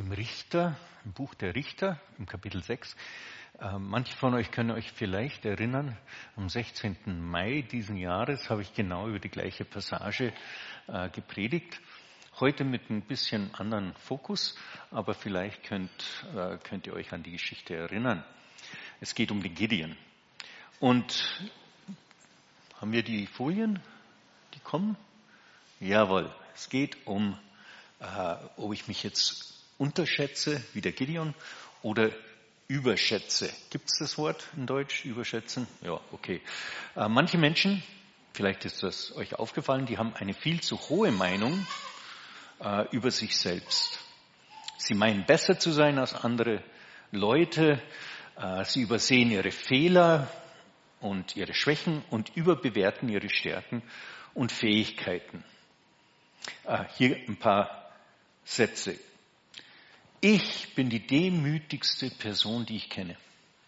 im Buch der Richter, im Kapitel 6. Manche von euch können euch vielleicht erinnern, am 16. Mai diesen Jahres habe ich genau über die gleiche Passage gepredigt. Heute mit ein bisschen anderen Fokus, aber vielleicht könnt ihr euch an die Geschichte erinnern. Es geht um den Gideon. Und haben wir die Folien, die kommen? Jawohl, es geht um, ob ich mich jetzt unterschätze, wie der Gideon, oder überschätze. Gibt es das Wort in Deutsch, überschätzen? Ja, okay. Manche Menschen, vielleicht ist das euch aufgefallen, die haben eine viel zu hohe Meinung über sich selbst. Sie meinen besser zu sein als andere Leute, sie übersehen ihre Fehler und ihre Schwächen und überbewerten ihre Stärken und Fähigkeiten. Hier ein paar Sätze. Ich bin die demütigste Person, die ich kenne.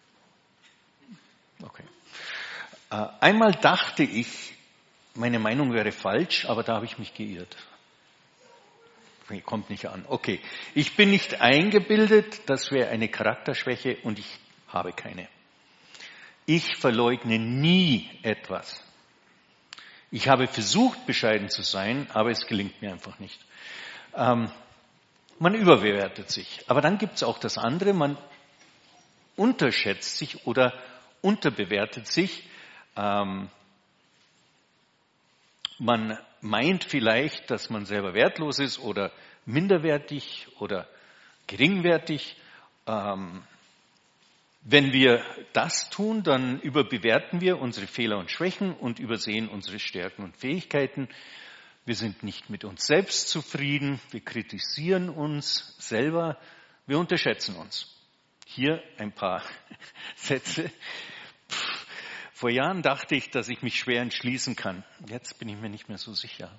Okay. Einmal dachte ich, meine Meinung wäre falsch, aber da habe ich mich geirrt. Kommt nicht an. Okay. Ich bin nicht eingebildet, das wäre eine Charakterschwäche und ich habe keine. Ich verleugne nie etwas. Ich habe versucht, bescheiden zu sein, aber es gelingt mir einfach nicht. Man überbewertet sich. Aber dann gibt es auch das andere, man unterschätzt sich oder unterbewertet sich. Man meint vielleicht, dass man selber wertlos ist oder minderwertig oder geringwertig. Wenn wir das tun, dann überbewerten wir unsere Fehler und Schwächen und übersehen unsere Stärken und Fähigkeiten. Wir sind nicht mit uns selbst zufrieden, wir kritisieren uns selber, wir unterschätzen uns. Hier ein paar Sätze. Vor Jahren dachte ich, dass ich mich schwer entschließen kann. Jetzt bin ich mir nicht mehr so sicher.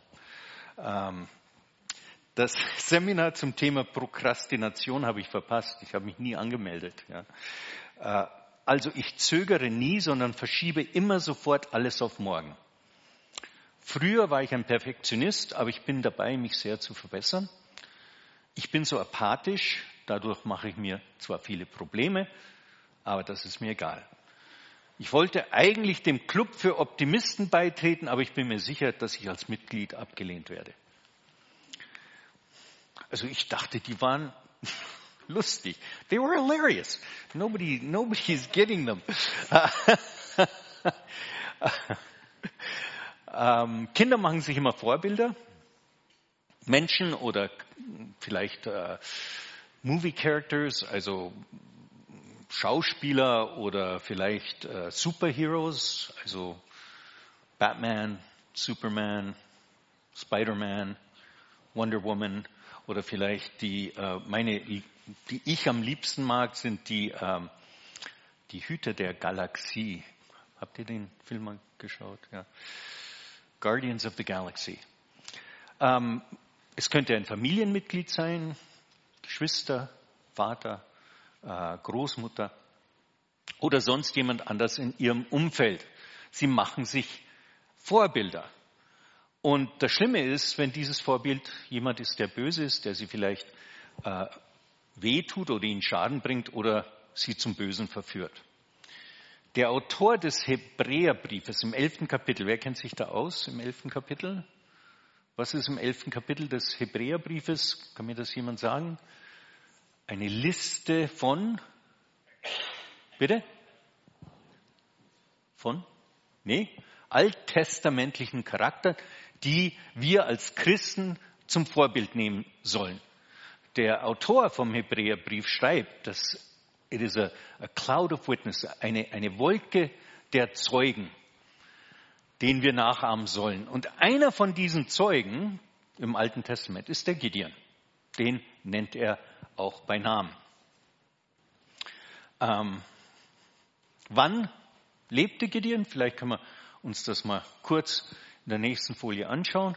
Das Seminar zum Thema Prokrastination habe ich verpasst. Ich habe mich nie angemeldet. Ja. Also ich zögere nie, sondern verschiebe immer sofort alles auf morgen. Früher war ich ein Perfektionist, aber ich bin dabei, mich sehr zu verbessern. Ich bin so apathisch, dadurch mache ich mir zwar viele Probleme, aber das ist mir egal. Ich wollte eigentlich dem Club für Optimisten beitreten, aber ich bin mir sicher, dass ich als Mitglied abgelehnt werde. Also ich dachte, die waren lustig. They were hilarious. Nobody is getting them. Kinder machen sich immer Vorbilder. Menschen oder vielleicht Movie Characters, also Schauspieler oder vielleicht Superheroes, also Batman, Superman, Spider-Man, Wonder Woman oder vielleicht die ich am liebsten mag, sind die Hüter der Galaxie. Habt ihr den Film mal geschaut? Ja. Guardians of the Galaxy. Es könnte ein Familienmitglied sein, Geschwister, Vater, Großmutter oder sonst jemand anders in ihrem Umfeld. Sie machen sich Vorbilder. Und das Schlimme ist, wenn dieses Vorbild jemand ist, der böse ist, der sie vielleicht wehtut oder ihnen Schaden bringt oder sie zum Bösen verführt. Der Autor des Hebräerbriefes im 11. Kapitel, wer kennt sich da aus im 11. Kapitel? Was ist im 11. Kapitel des Hebräerbriefes? Kann mir das jemand sagen? Eine Liste von, bitte? Von? Nee? Alttestamentlichen Charakteren, die wir als Christen zum Vorbild nehmen sollen. Der Autor vom Hebräerbrief schreibt, dass it is a cloud of witness, eine Wolke der Zeugen, den wir nachahmen sollen. Und einer von diesen Zeugen im Alten Testament ist der Gideon. Den nennt er auch bei Namen. Wann lebte Gideon? Vielleicht können wir uns das mal kurz in der nächsten Folie anschauen.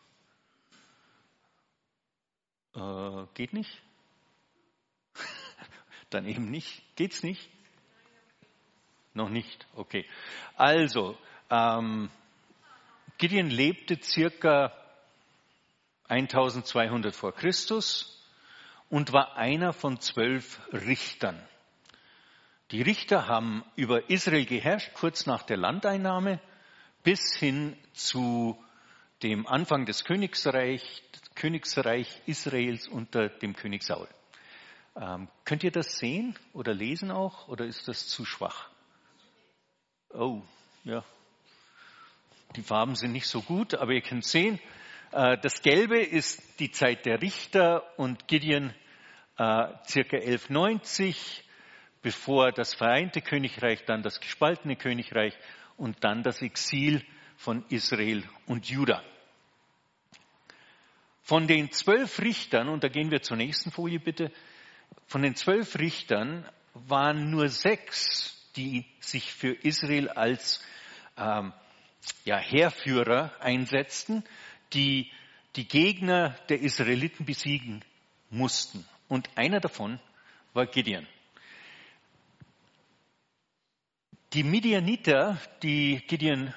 Geht nicht? Dann eben nicht. Geht's nicht? Noch nicht. Okay. Also, Gideon lebte circa 1200 vor Christus und war einer von 12 Richtern. Die Richter haben über Israel geherrscht, kurz nach der Landeinnahme, bis hin zu dem Anfang des Königsreich Israels unter dem König Saul. Könnt ihr das sehen oder lesen auch, oder ist das zu schwach? Oh, ja. Die Farben sind nicht so gut, aber ihr könnt sehen, das Gelbe ist die Zeit der Richter und Gideon circa 1190, bevor das vereinte Königreich, dann das gespaltene Königreich und dann das Exil von Israel und Juda. Von den 12 Richtern, und da gehen wir zur nächsten Folie bitte, von den 12 Richtern waren nur 6, die sich für Israel als Heerführer einsetzten, die die Gegner der Israeliten besiegen mussten. Und einer davon war Gideon. Die Midianiter, die Gideon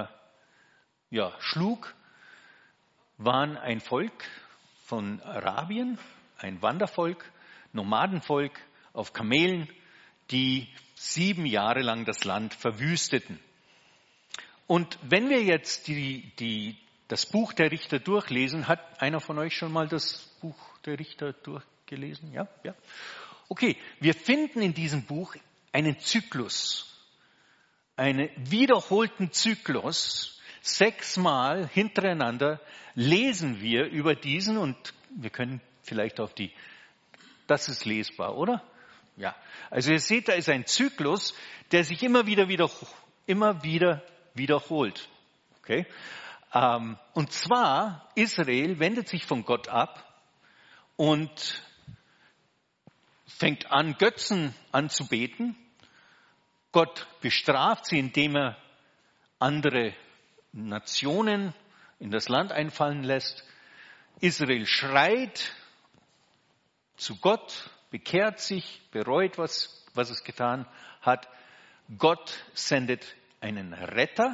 schlug, waren ein Volk von Arabien, ein Wandervolk, Nomadenvolk auf Kamelen, die 7 Jahre lang das Land verwüsteten. Und wenn wir jetzt das Buch der Richter durchlesen, hat einer von euch schon mal das Buch der Richter durchgelesen? Ja? Okay, wir finden in diesem Buch einen Zyklus, einen wiederholten Zyklus. 6-mal hintereinander lesen wir über diesen und wir können vielleicht das ist lesbar, oder? Ja. Also ihr seht, da ist ein Zyklus, der sich immer wieder wiederholt. Okay? Und zwar, Israel wendet sich von Gott ab und fängt an, Götzen anzubeten. Gott bestraft sie, indem er andere Nationen in das Land einfallen lässt. Israel schreit zu Gott, bekehrt sich, bereut, was es getan hat. Gott sendet einen Retter,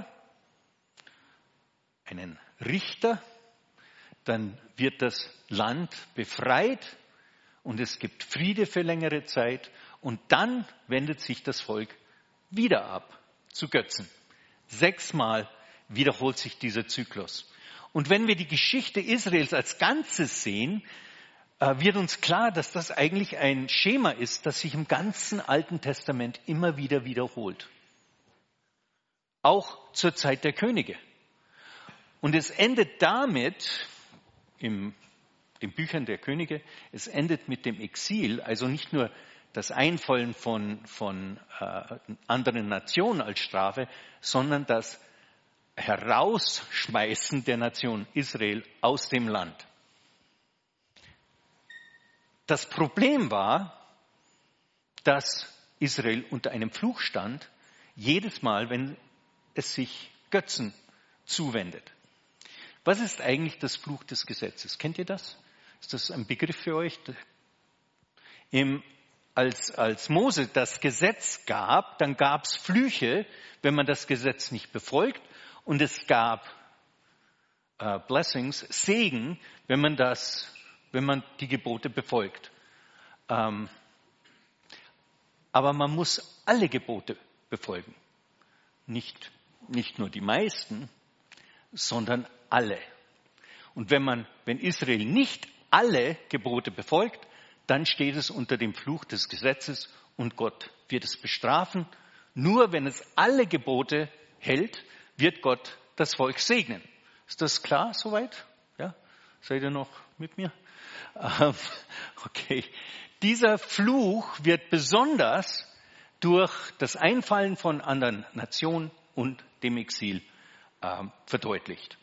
einen Richter, dann wird das Land befreit und es gibt Friede für längere Zeit und dann wendet sich das Volk wieder ab zu Götzen. 6-mal wiederholt sich dieser Zyklus. Und wenn wir die Geschichte Israels als Ganzes sehen, wird uns klar, dass das eigentlich ein Schema ist, das sich im ganzen Alten Testament immer wieder wiederholt. Auch zur Zeit der Könige. Und es endet damit, in den Büchern der Könige, es endet mit dem Exil, also nicht nur das Einfallen von anderen Nationen als Strafe, sondern das Herausschmeißen der Nation Israel aus dem Land. Das Problem war, dass Israel unter einem Fluch stand, jedes Mal, wenn es sich Götzen zuwendet. Was ist eigentlich das Fluch des Gesetzes? Kennt ihr das? Ist das ein Begriff für euch? Als Mose das Gesetz gab, dann gab es Flüche, wenn man das Gesetz nicht befolgt, und es gab Blessings, Segen, wenn man die Gebote befolgt. Aber man muss alle Gebote befolgen. Nicht nur die meisten, sondern alle. Und wenn Israel nicht alle Gebote befolgt, dann steht es unter dem Fluch des Gesetzes und Gott wird es bestrafen. Nur wenn es alle Gebote hält, wird Gott das Volk segnen. Ist das klar soweit? Ja? Seid ihr noch mit mir? Okay. Dieser Fluch wird besonders durch das Einfallen von anderen Nationen und dem Exil verdeutlicht.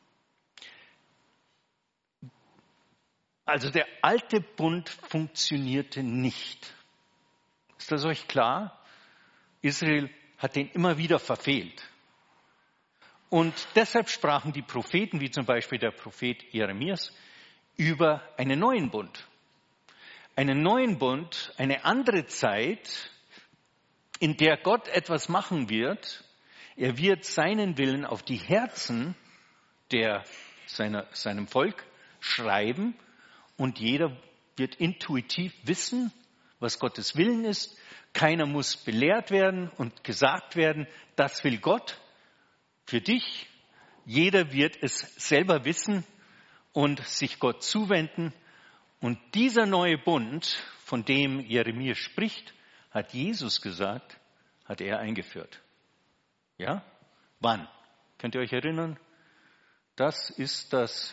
Also der alte Bund funktionierte nicht. Ist das euch klar? Israel hat den immer wieder verfehlt. Und deshalb sprachen die Propheten, wie zum Beispiel der Prophet Jeremias, über einen neuen Bund. Einen neuen Bund, eine andere Zeit, in der Gott etwas machen wird. Er wird seinen Willen auf die Herzen seinem Volk schreiben und jeder wird intuitiv wissen, was Gottes Willen ist. Keiner muss belehrt werden und gesagt werden, das will Gott für dich. Jeder wird es selber wissen und sich Gott zuwenden. Und dieser neue Bund, von dem Jeremia spricht, hat Jesus gesagt, hat er eingeführt. Ja? Wann? Könnt ihr euch erinnern? Das ist das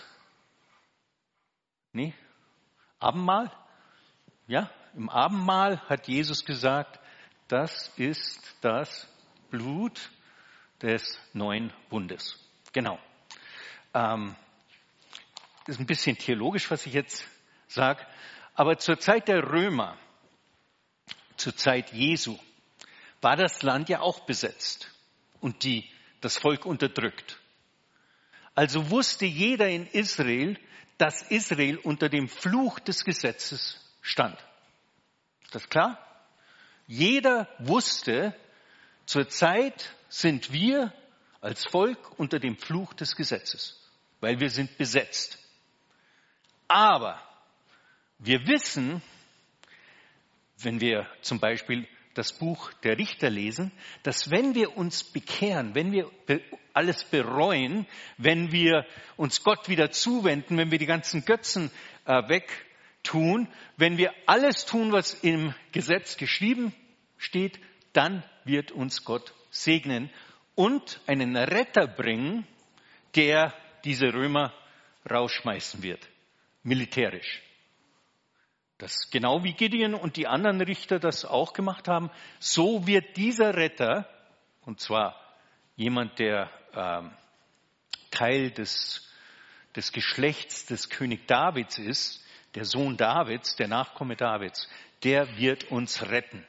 Abendmahl. Ja, im Abendmahl hat Jesus gesagt, das ist das Blut des neuen Bundes. Genau. Das ist ein bisschen theologisch, was ich jetzt sage. Aber zur Zeit der Römer, zur Zeit Jesu, war das Land ja auch besetzt und das Volk unterdrückt. Also wusste jeder in Israel, dass Israel unter dem Fluch des Gesetzes stand. Ist das klar? Jeder wusste, zurzeit sind wir als Volk unter dem Fluch des Gesetzes, weil wir sind besetzt. Aber wir wissen, wenn wir zum Beispiel das Buch der Richter lesen, dass wenn wir uns bekehren, wenn wir alles bereuen, wenn wir uns Gott wieder zuwenden, wenn wir die ganzen Götzen wegtun, wenn wir alles tun, was im Gesetz geschrieben steht, dann wird uns Gott segnen und einen Retter bringen, der diese Römer rausschmeißen wird, militärisch. Das genau wie Gideon und die anderen Richter das auch gemacht haben, so wird dieser Retter, und zwar jemand, der Teil des Geschlechts des König Davids ist, der Sohn Davids, der Nachkomme Davids, der wird uns retten.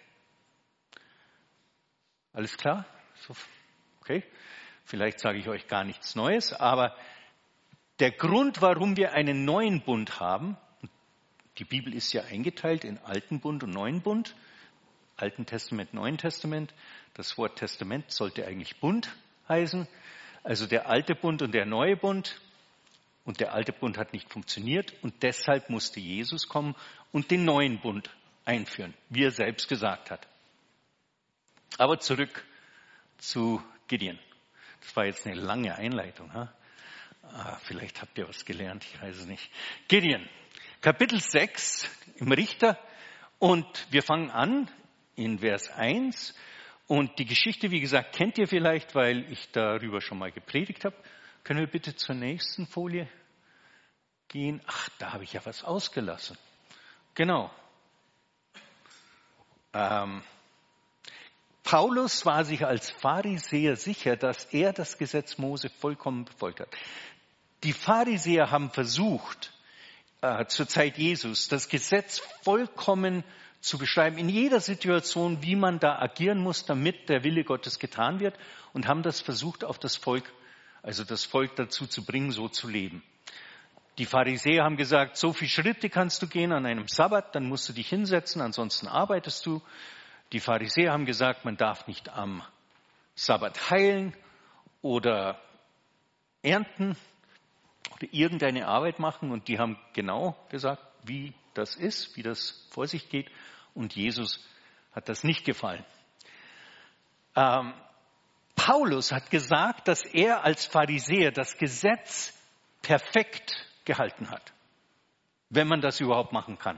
Alles klar? Okay. Vielleicht sage ich euch gar nichts Neues, aber der Grund, warum wir einen neuen Bund haben, die Bibel ist ja eingeteilt in Alten Bund und Neuen Bund, Alten Testament, Neuen Testament. Das Wort Testament sollte eigentlich Bund heißen, also der Alte Bund und der Neue Bund. Und der Alte Bund hat nicht funktioniert und deshalb musste Jesus kommen und den Neuen Bund einführen, wie er selbst gesagt hat. Aber zurück zu Gideon. Das war jetzt eine lange Einleitung. Vielleicht habt ihr was gelernt, ich weiß es nicht. Gideon, Kapitel 6 im Richter und wir fangen an in Vers 1 und die Geschichte, wie gesagt, kennt ihr vielleicht, weil ich darüber schon mal gepredigt habe. Können wir bitte zur nächsten Folie gehen? Ach, da habe ich ja was ausgelassen. Genau. Paulus war sich als Pharisäer sicher, dass er das Gesetz Mose vollkommen befolgt hat. Die Pharisäer haben versucht, zur Zeit Jesus, das Gesetz vollkommen zu beschreiben, in jeder Situation, wie man da agieren muss, damit der Wille Gottes getan wird, und haben das versucht, auf das Volk, also das Volk dazu zu bringen, so zu leben. Die Pharisäer haben gesagt, so viele Schritte kannst du gehen an einem Sabbat, dann musst du dich hinsetzen, ansonsten arbeitest du. Die Pharisäer haben gesagt, man darf nicht am Sabbat heilen oder ernten oder irgendeine Arbeit machen. Und die haben genau gesagt, wie das ist, wie das vor sich geht. Und Jesus hat das nicht gefallen. Paulus hat gesagt, dass er als Pharisäer das Gesetz perfekt gehalten hat, wenn man das überhaupt machen kann.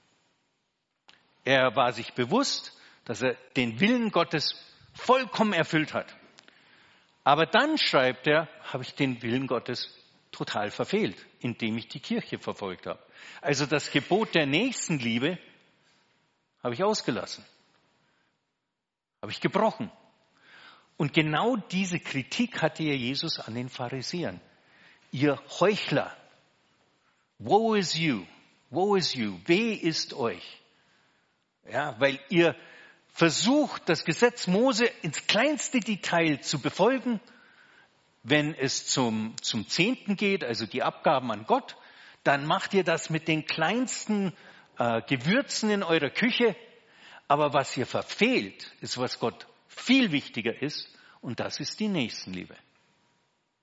Er war sich bewusst, dass er den Willen Gottes vollkommen erfüllt hat. Aber dann schreibt er, habe ich den Willen Gottes total verfehlt, indem ich die Kirche verfolgt habe. Also das Gebot der Nächstenliebe habe ich ausgelassen, habe ich gebrochen. Und genau diese Kritik hatte ja Jesus an den Pharisäern. Ihr Heuchler, woe is you, weh ist euch. Ja, weil ihr versucht, das Gesetz Mose ins kleinste Detail zu befolgen, wenn es zum Zehnten geht, also die Abgaben an Gott, dann macht ihr das mit den kleinsten Gewürzen in eurer Küche. Aber was ihr verfehlt, ist, was Gott viel wichtiger ist, und das ist die Nächstenliebe.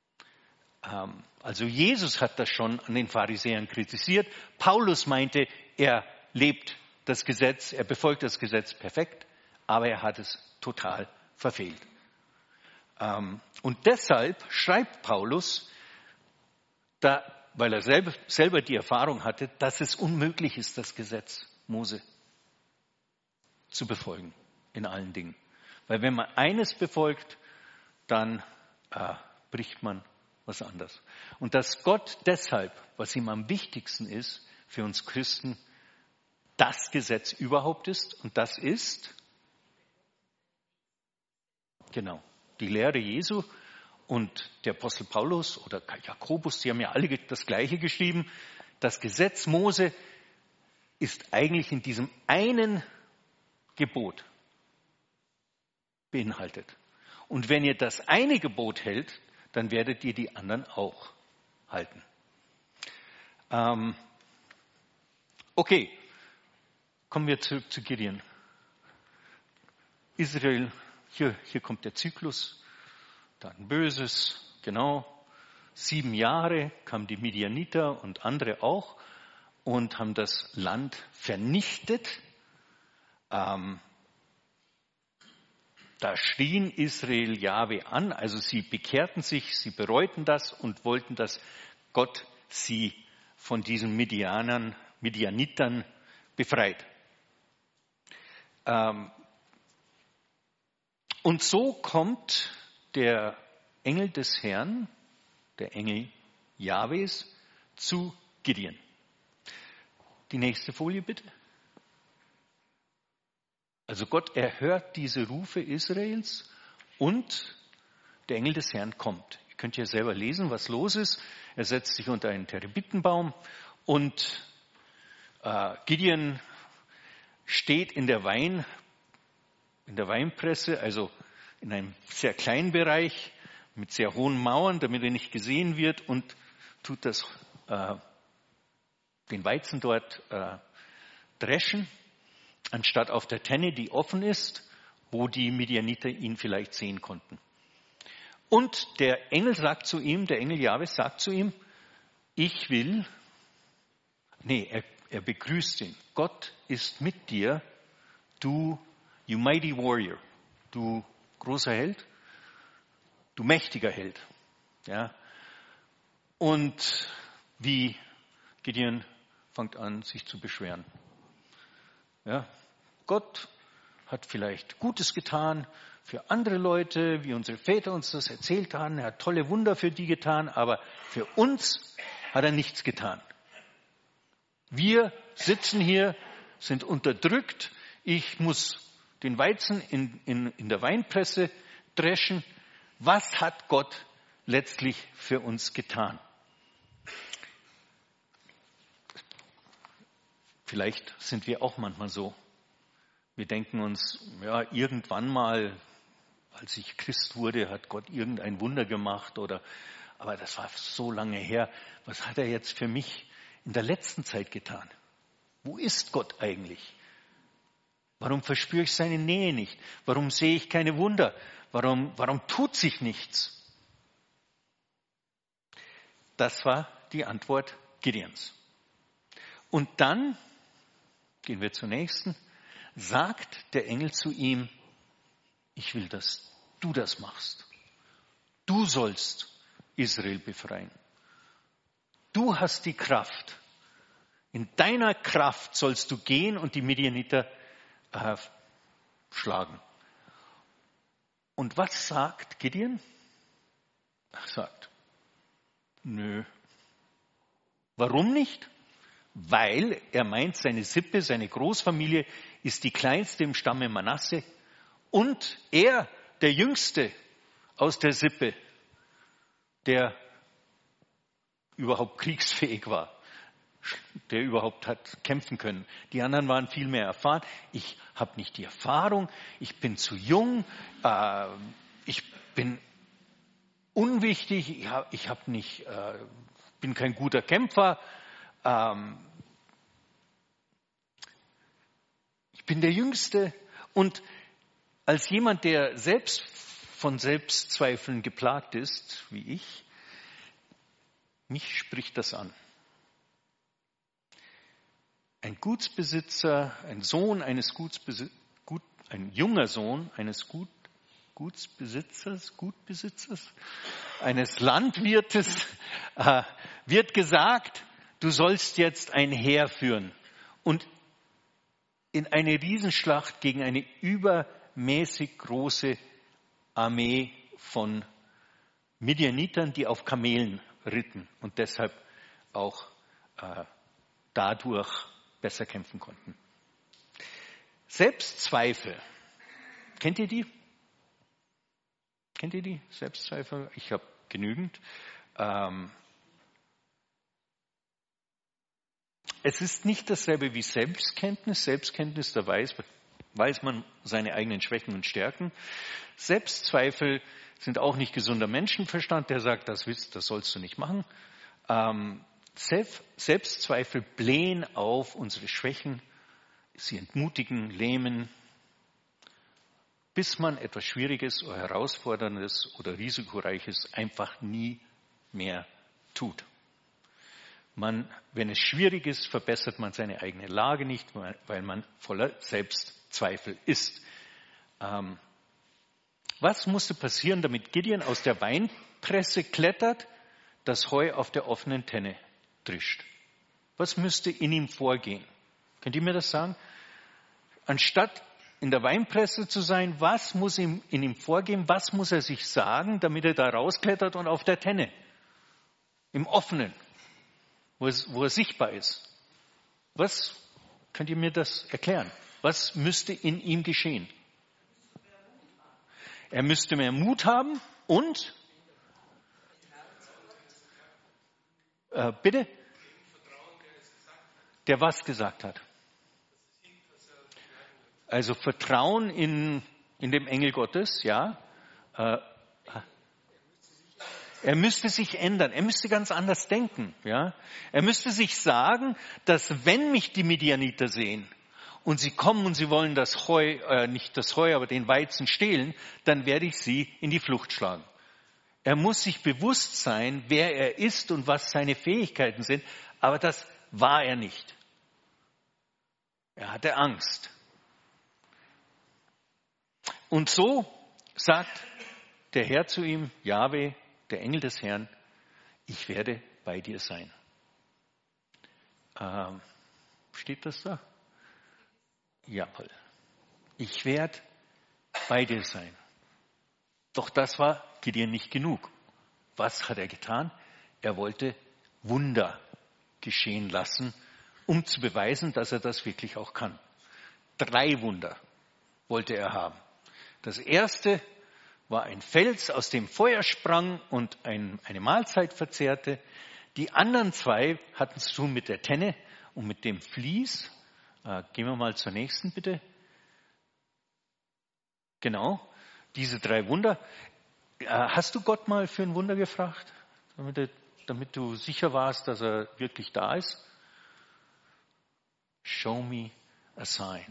Also Jesus hat das schon an den Pharisäern kritisiert. Paulus meinte, Er lebt das Gesetz, er befolgt das Gesetz perfekt, aber er hat es total verfehlt. Und deshalb schreibt Paulus, weil er selber die Erfahrung hatte, dass es unmöglich ist, das Gesetz Mose zu befolgen in allen Dingen. Weil wenn man eines befolgt, dann bricht man was anderes. Und dass Gott deshalb, was ihm am wichtigsten ist, für uns Christen, das Gesetz überhaupt ist. Und das ist, genau, die Lehre Jesu. Und der Apostel Paulus oder Jakobus, die haben ja alle das Gleiche geschrieben. Das Gesetz Mose ist eigentlich in diesem einen Gebot beinhaltet. Und wenn ihr das eine Gebot hält, dann werdet ihr die anderen auch halten. Okay, kommen wir zurück zu Gideon. Israel, hier kommt der Zyklus, dann Böses, genau. 7 Jahre kamen die Midianiter und andere auch und haben das Land vernichtet. Da schrien Israel Jahwe an, also sie bekehrten sich, sie bereuten das und wollten, dass Gott sie von diesen Midianitern befreit. Und so kommt der Engel des Herrn, der Engel Jahwes, zu Gideon. Die nächste Folie bitte. Also Gott erhört diese Rufe Israels und der Engel des Herrn kommt. Ihr könnt ja selber lesen, was los ist. Er setzt sich unter einen Terebintenbaum und Gideon steht in der Weinpresse, also in einem sehr kleinen Bereich mit sehr hohen Mauern, damit er nicht gesehen wird, und tut den Weizen dort dreschen, anstatt auf der Tenne, die offen ist, wo die Midianiter ihn vielleicht sehen konnten. Und der Engel Jahwes sagt zu ihm, er begrüßt ihn. Gott ist mit dir, you mighty warrior, du großer Held, du mächtiger Held. Ja. Und wie Gideon fängt an, sich zu beschweren. Ja. Gott hat vielleicht Gutes getan für andere Leute, wie unsere Väter uns das erzählt haben. Er hat tolle Wunder für die getan, aber für uns hat er nichts getan. Wir sitzen hier, sind unterdrückt. Ich muss den Weizen in der Weinpresse dreschen. Was hat Gott letztlich für uns getan? Vielleicht sind wir auch manchmal so. Wir denken uns, ja, irgendwann mal, als ich Christ wurde, hat Gott irgendein Wunder gemacht aber das war so lange her. Was hat er jetzt für mich in der letzten Zeit getan? Wo ist Gott eigentlich? Warum verspüre ich seine Nähe nicht? Warum sehe ich keine Wunder? Warum tut sich nichts? Das war die Antwort Gideons. Und dann, gehen wir zur nächsten, sagt der Engel zu ihm, ich will, dass du das machst. Du sollst Israel befreien. Du hast die Kraft. In deiner Kraft sollst du gehen und die Midianiter schlagen. Und was sagt Gideon? Er sagt, nö. Warum nicht? Weil er meint, seine Sippe, seine Großfamilie ist die kleinste im Stamme Manasse und er, der Jüngste aus der Sippe, der überhaupt kriegsfähig war, der überhaupt hat kämpfen können. Die anderen waren viel mehr erfahren. Ich habe nicht die Erfahrung, ich bin zu jung, ich bin unwichtig, ich bin kein guter Kämpfer, ich bin der Jüngste. Und als jemand, der selbst von Selbstzweifeln geplagt ist, wie ich, mich spricht das an. ein Gutsbesitzer, ein junger Sohn eines Gutsbesitzers, eines Landwirtes, wird gesagt, du sollst jetzt ein Heer führen und in eine Riesenschlacht gegen eine übermäßig große Armee von Midianitern, die auf Kamelen ritten und deshalb auch dadurch besser kämpfen konnten. Selbstzweifel. Kennt ihr die? Kennt ihr die Selbstzweifel? Ich habe genügend. Es ist nicht dasselbe wie Selbstkenntnis. Selbstkenntnis, da weiß man seine eigenen Schwächen und Stärken. Selbstzweifel sind auch nicht gesunder Menschenverstand, der sagt, das sollst du nicht machen. Selbstzweifel blähen auf unsere Schwächen, sie entmutigen, lähmen, bis man etwas Schwieriges oder Herausforderndes oder Risikoreiches einfach nie mehr tut. Wenn es schwierig ist, verbessert man seine eigene Lage nicht, weil man voller Selbstzweifel ist. Was musste passieren, damit Gideon aus der Weinpresse klettert, das Heu auf der offenen Tenne trischt? Was müsste in ihm vorgehen? Könnt ihr mir das sagen? Anstatt in der Weinpresse zu sein, was muss in ihm vorgehen? Was muss er sich sagen, damit er da rausklettert und auf der Tenne? Im Offenen, wo er sichtbar ist. Was könnt ihr mir das erklären? Was müsste in ihm geschehen? Er müsste mehr Mut haben und bitte? Der was gesagt hat? Also Vertrauen in dem Engel Gottes, ja. Er müsste sich ändern. Er müsste ganz anders denken, ja. Er müsste sich sagen, dass wenn mich die Midianiter sehen und sie kommen und sie wollen das Heu, nicht das Heu, aber den Weizen stehlen, dann werde ich sie in die Flucht schlagen. Er muss sich bewusst sein, wer er ist und was seine Fähigkeiten sind, aber das war er nicht. Er hatte Angst. Und so sagt der Herr zu ihm, Jahwe, der Engel des Herrn, ich werde bei dir sein. Steht das da? Jawohl. Ich werde bei dir sein. Doch das war Gideon nicht genug. Was hat er getan? Er wollte Wunder geschehen lassen, um zu beweisen, dass er das wirklich auch kann. 3 Wunder wollte er haben. Das erste war ein Fels, aus dem Feuer sprang und eine Mahlzeit verzehrte. Die anderen 2 hatten zu tun mit der Tenne und mit dem Vlies. Gehen wir mal zur nächsten, bitte. Genau, diese 3 Wunder. Hast du Gott mal für ein Wunder gefragt, damit du sicher warst, dass er wirklich da ist? Show me a sign.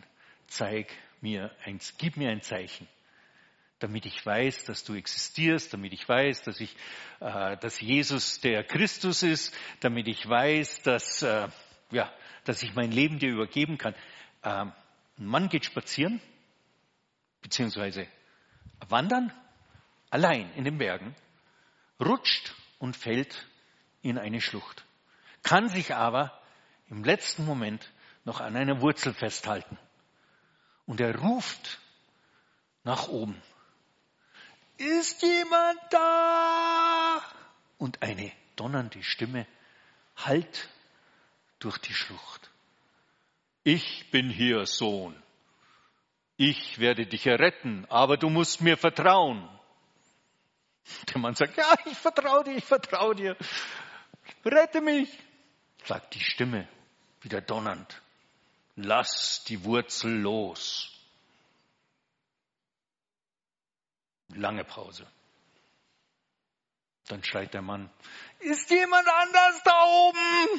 Gib mir ein Zeichen, damit ich weiß, dass du existierst, damit ich weiß, dass Jesus der Christus ist, damit ich weiß, dass ich mein Leben dir übergeben kann. Ein Mann geht spazieren, beziehungsweise wandern, allein in den Bergen, rutscht und fällt in eine Schlucht, kann sich aber im letzten Moment noch an einer Wurzel festhalten. Und er ruft nach oben. Ist jemand da? Und eine donnernde Stimme hallt durch die Schlucht. Ich bin hier, Sohn. Ich werde dich erretten, aber du musst mir vertrauen. Der Mann sagt, ja, ich vertraue dir. Rette mich, sagt die Stimme, wieder donnernd. Lass die Wurzel los. Lange Pause. Dann schreit der Mann, ist jemand anders da oben?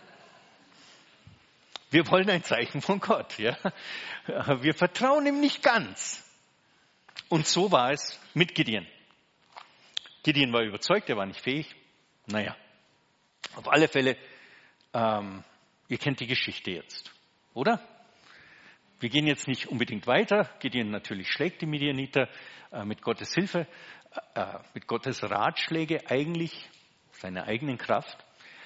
Wir wollen ein Zeichen von Gott, ja. Wir vertrauen ihm nicht ganz. Und so war es mit Gideon. Gideon war überzeugt, er war nicht fähig. Naja, auf alle Fälle Ihr kennt die Geschichte jetzt, oder? Wir gehen jetzt nicht unbedingt weiter. Gideon natürlich schlägt die Midianiter mit Gottes Hilfe, mit Gottes Ratschläge eigentlich, seiner eigenen Kraft.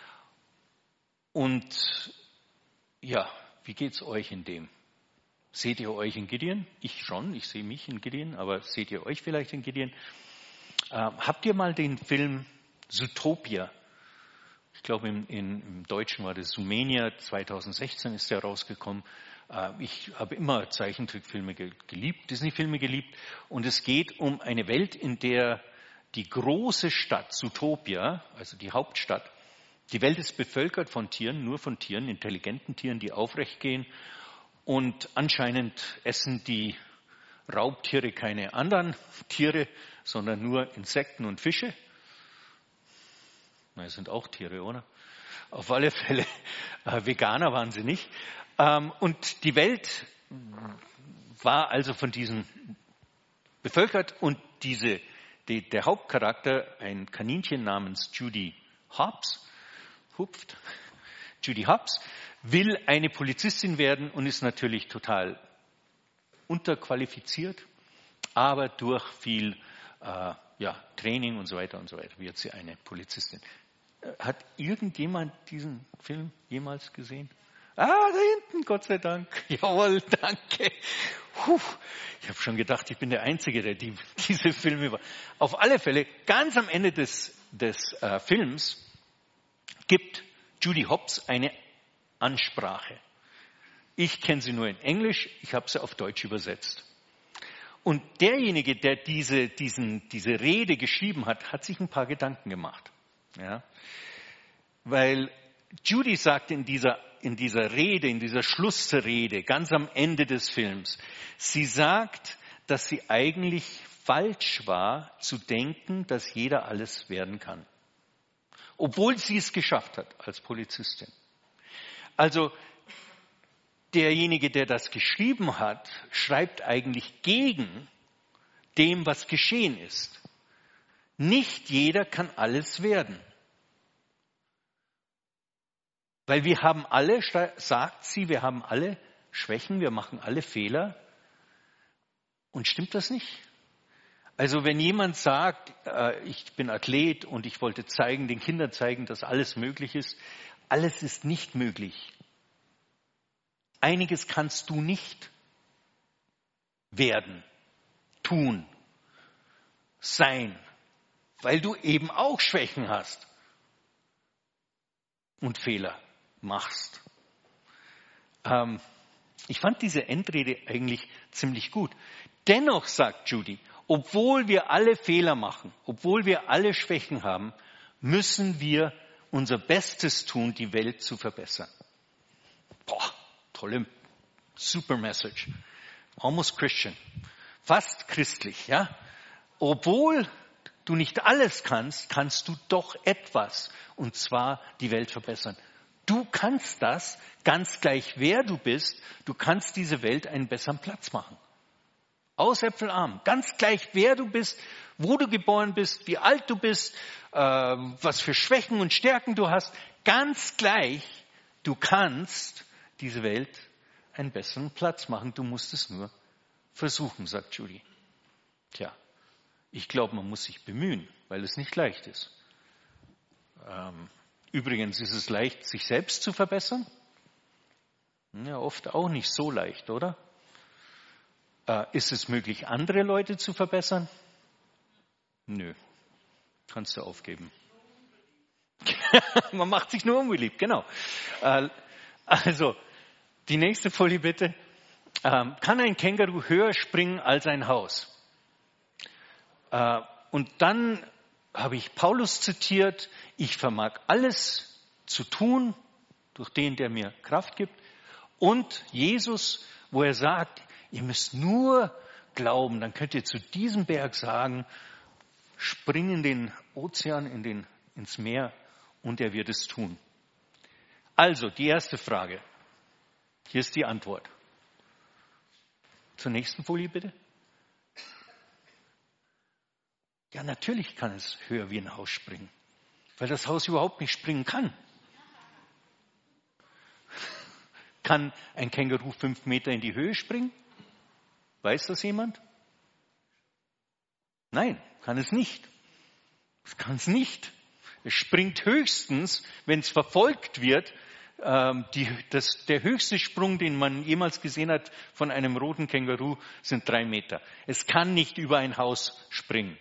Und ja, wie geht's euch in dem? Seht ihr euch in Gideon? Ich schon, ich sehe mich in Gideon, aber seht ihr euch vielleicht in Gideon? Habt ihr mal den Film Zootopia? Ich glaube, im Deutschen war das Zoomania, 2016 ist der rausgekommen. Ich habe immer Zeichentrickfilme geliebt, Disney-Filme geliebt. Und es geht um eine Welt, in der die große Stadt Zootopia, also die Hauptstadt, die Welt ist bevölkert von Tieren, nur von Tieren, intelligenten Tieren, die aufrecht gehen. Und anscheinend essen die Raubtiere keine anderen Tiere, sondern nur Insekten und Fische. Na, das sind auch Tiere, oder? Auf alle Fälle, Veganer waren sie nicht. Und die Welt war also von diesen bevölkert und der Hauptcharakter, ein Kaninchen namens Judy Hopps, will eine Polizistin werden und ist natürlich total unterqualifiziert, aber durch viel Training und so weiter wird sie eine Polizistin. Hat irgendjemand diesen Film jemals gesehen? Da hinten, Gott sei Dank. Jawohl, danke. Ich habe schon gedacht, ich bin der Einzige, der diese Filme war. Auf alle Fälle, ganz am Ende des Films gibt Judy Hopps eine Ansprache. Ich kenne sie nur in Englisch, ich habe sie auf Deutsch übersetzt. Und derjenige, der diese Rede geschrieben hat, hat sich ein paar Gedanken gemacht. Ja? Weil Judy sagt in dieser Rede, in dieser Schlussrede, ganz am Ende des Films, sie sagt, dass sie eigentlich falsch war, zu denken, dass jeder alles werden kann. Obwohl sie es geschafft hat als Polizistin. Also derjenige, der das geschrieben hat, schreibt eigentlich gegen dem, was geschehen ist. Nicht jeder kann alles werden. Weil wir haben alle, sagt sie, wir haben alle Schwächen, wir machen alle Fehler. Und stimmt das nicht? Also wenn jemand sagt, ich bin Athlet und ich wollte den Kindern zeigen, dass alles möglich ist, alles ist nicht möglich. Einiges kannst du nicht werden, tun, sein, weil du eben auch Schwächen hast und Fehler machst. Ich fand diese Endrede eigentlich ziemlich gut. Dennoch, sagt Judy, obwohl wir alle Fehler machen, obwohl wir alle Schwächen haben, müssen wir unser Bestes tun, die Welt zu verbessern. Tolle, super Message. Almost Christian. Fast christlich, ja? Obwohl du nicht alles kannst, kannst du doch etwas. Und zwar die Welt verbessern. Du kannst das, ganz gleich wer du bist, du kannst diese Welt einen besseren Platz machen. Ausäpfelarm, ganz gleich wer du bist, wo du geboren bist, wie alt du bist, was für Schwächen und Stärken du hast, ganz gleich, du kannst diese Welt einen besseren Platz machen. Du musst es nur versuchen, sagt Judy. Tja, ich glaube, man muss sich bemühen, weil es nicht leicht ist. Übrigens ist es leicht, sich selbst zu verbessern. Ja, oft auch nicht so leicht, oder? Ist es möglich, andere Leute zu verbessern? Nö, kannst du aufgeben. Man macht sich nur unbeliebt, genau. Also, die nächste Folie bitte. Kann ein Känguru höher springen als ein Haus? Und dann habe ich Paulus zitiert, ich vermag alles zu tun durch den, der mir Kraft gibt. Und Jesus, wo er sagt, ihr müsst nur glauben, dann könnt ihr zu diesem Berg sagen, spring in den Ozean, ins Meer und er wird es tun. Also, die erste Frage. Hier ist die Antwort. Zur nächsten Folie bitte. Ja, natürlich kann es höher wie ein Haus springen, weil das Haus überhaupt nicht springen kann. Kann ein Känguru 5 Meter in die Höhe springen? Weiß das jemand? Nein, kann es nicht. Es kann es nicht. Es springt höchstens, wenn es verfolgt wird. Der höchste Sprung, den man jemals gesehen hat von einem roten Känguru, sind 3 Meter. Es kann nicht über ein Haus springen.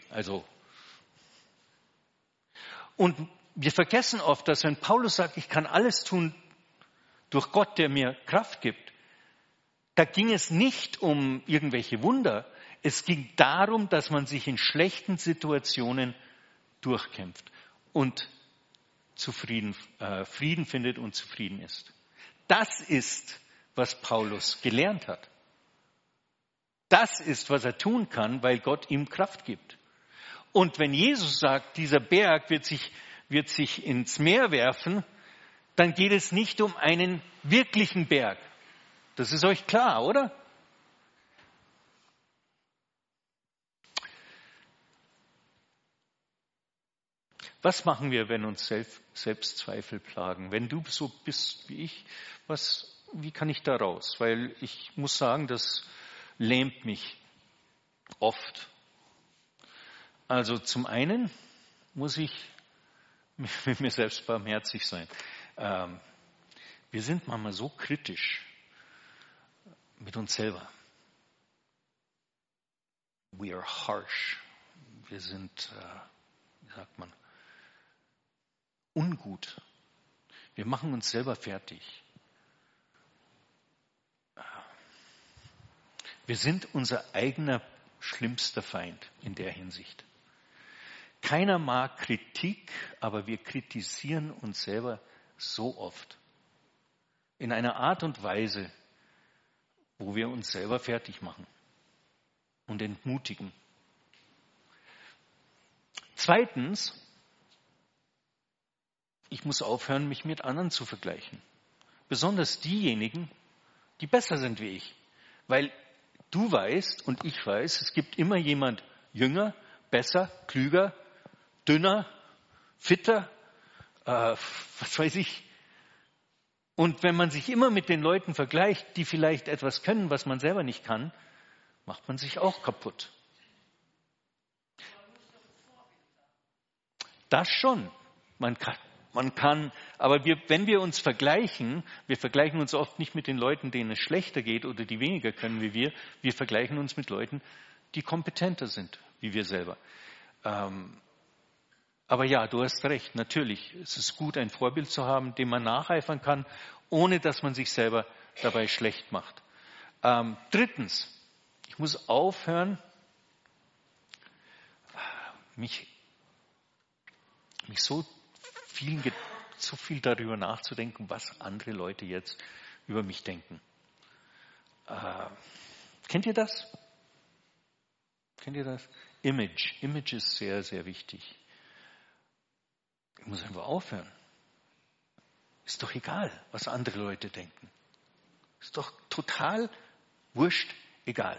Und wir vergessen oft, dass wenn Paulus sagt, ich kann alles tun durch Gott, der mir Kraft gibt, da ging es nicht um irgendwelche Wunder. Es ging darum, dass man sich in schlechten Situationen durchkämpft und Frieden findet und zufrieden ist. Das ist, was Paulus gelernt hat. Das ist, was er tun kann, weil Gott ihm Kraft gibt. Und wenn Jesus sagt, dieser Berg wird sich ins Meer werfen, dann geht es nicht um einen wirklichen Berg. Das ist euch klar, oder? Was machen wir, wenn uns Selbstzweifel plagen? Wenn du so bist wie ich, wie kann ich da raus? Weil ich muss sagen, das lähmt mich oft. Also zum einen muss ich mit mir selbst barmherzig sein. Wir sind manchmal so kritisch mit uns selber. We are harsh. Wir sind, wie sagt man, ungut. Wir machen uns selber fertig. Wir sind unser eigener schlimmster Feind in der Hinsicht. Keiner mag Kritik, aber wir kritisieren uns selber so oft. In einer Art und Weise, wo wir uns selber fertig machen und entmutigen. Zweitens, ich muss aufhören, mich mit anderen zu vergleichen. Besonders diejenigen, die besser sind wie ich. Weil du weißt und ich weiß, es gibt immer jemand jünger, besser, klüger, dünner, fitter, was weiß ich. Und wenn man sich immer mit den Leuten vergleicht, die vielleicht etwas können, was man selber nicht kann, macht man sich auch kaputt. Das schon. Man kann, aber wenn wir uns vergleichen, wir vergleichen uns oft nicht mit den Leuten, denen es schlechter geht oder die weniger können wie wir. Wir vergleichen uns mit Leuten, die kompetenter sind wie wir selber. Aber ja, du hast recht, natürlich. Es ist gut, ein Vorbild zu haben, dem man nacheifern kann, ohne dass man sich selber dabei schlecht macht. Drittens, ich muss aufhören, mich so viel darüber nachzudenken, was andere Leute jetzt über mich denken. Kennt ihr das? Image ist sehr, sehr wichtig. Ich muss einfach aufhören. Ist doch egal, was andere Leute denken. Ist doch total wurscht, egal.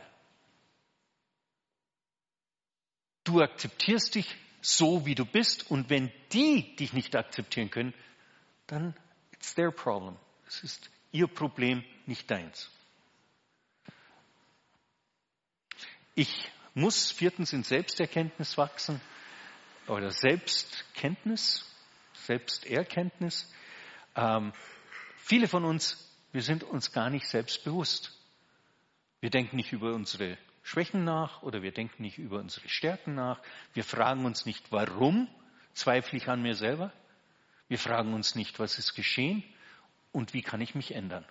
Du akzeptierst dich so, wie du bist, und wenn die dich nicht akzeptieren können, dann it's their problem. Es ist ihr Problem, nicht deins. Ich muss viertens in Selbsterkenntnis wachsen oder Selbsterkenntnis. Viele von uns, wir sind uns gar nicht selbstbewusst. Wir denken nicht über unsere Schwächen nach oder wir denken nicht über unsere Stärken nach. Wir fragen uns nicht, warum zweifle ich an mir selber? Wir fragen uns nicht, was ist geschehen und wie kann ich mich ändern?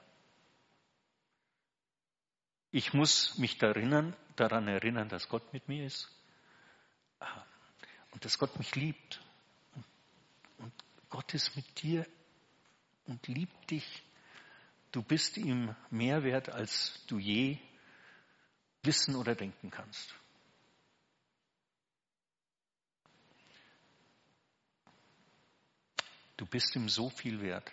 Ich muss mich daran erinnern, dass Gott mit mir ist und dass Gott mich liebt. Und Gott ist mit dir und liebt dich. Du bist ihm mehr wert, als du je wissen oder denken kannst. Du bist ihm so viel wert.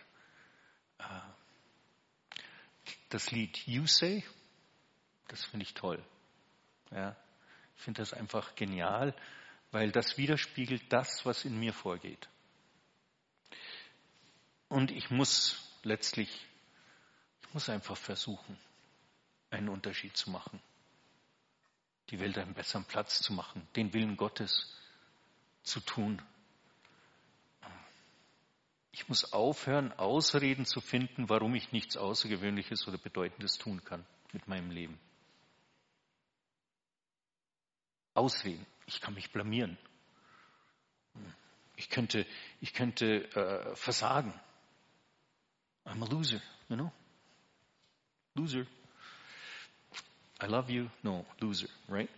Das Lied You Say, das finde ich toll. Ja, ich finde das einfach genial, weil das widerspiegelt das, was in mir vorgeht. Und ich muss Ich muss einfach versuchen, einen Unterschied zu machen, die Welt einen besseren Platz zu machen, den Willen Gottes zu tun. Ich muss aufhören, Ausreden zu finden, warum ich nichts Außergewöhnliches oder Bedeutendes tun kann mit meinem Leben. Ausreden. Ich kann mich blamieren. Ich könnte versagen. I'm a loser, you know? Loser. I love you. No, loser, right?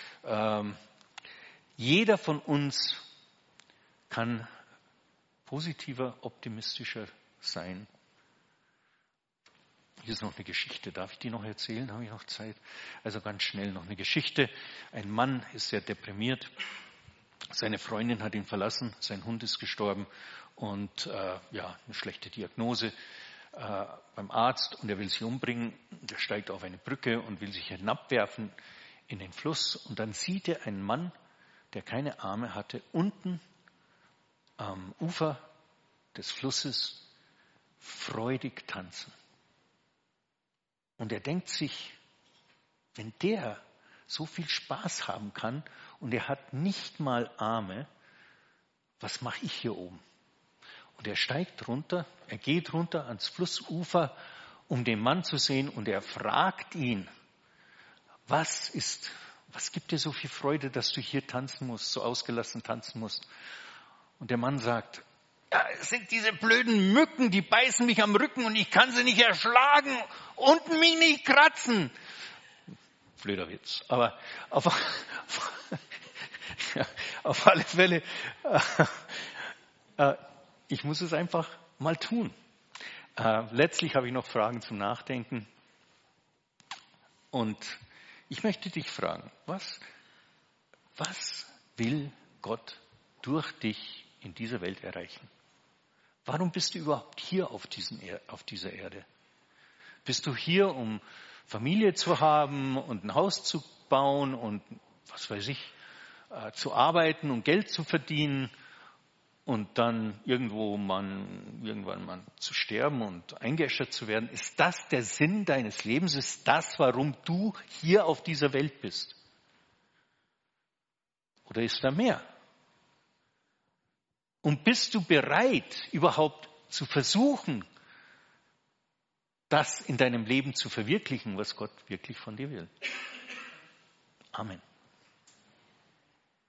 Jeder von uns kann positiver, optimistischer sein. Hier ist noch eine Geschichte. Darf ich die noch erzählen? Habe ich noch Zeit? Also ganz schnell noch eine Geschichte. Ein Mann ist sehr deprimiert. Seine Freundin hat ihn verlassen. Sein Hund ist gestorben. Und eine schlechte Diagnose beim Arzt. Und er will sich umbringen. Der steigt auf eine Brücke und will sich hinabwerfen in den Fluss. Und dann sieht er einen Mann, der keine Arme hatte, unten am Ufer des Flusses freudig tanzen. Und er denkt sich, wenn der so viel Spaß haben kann und er hat nicht mal Arme, was mache ich hier oben? Und er steigt runter, er geht runter ans Flussufer, um den Mann zu sehen, und er fragt ihn, was gibt dir so viel Freude, dass du hier tanzen musst, so ausgelassen tanzen musst? Und der Mann sagt, ja, es sind diese blöden Mücken, die beißen mich am Rücken und ich kann sie nicht erschlagen und mich nicht kratzen. Blöder Witz, aber auf alle Fälle, ich muss es einfach mal tun. Letztlich habe ich noch Fragen zum Nachdenken. Und ich möchte dich fragen, was will Gott durch dich in dieser Welt erreichen? Warum bist du überhaupt hier auf dieser Erde? Bist du hier, um Familie zu haben und ein Haus zu bauen und was weiß ich, zu arbeiten und Geld zu verdienen und dann irgendwann mal zu sterben und eingeäschert zu werden? Ist das der Sinn deines Lebens? Ist das, warum du hier auf dieser Welt bist? Oder ist da mehr? Und bist du bereit, überhaupt zu versuchen, das in deinem Leben zu verwirklichen, was Gott wirklich von dir will? Amen.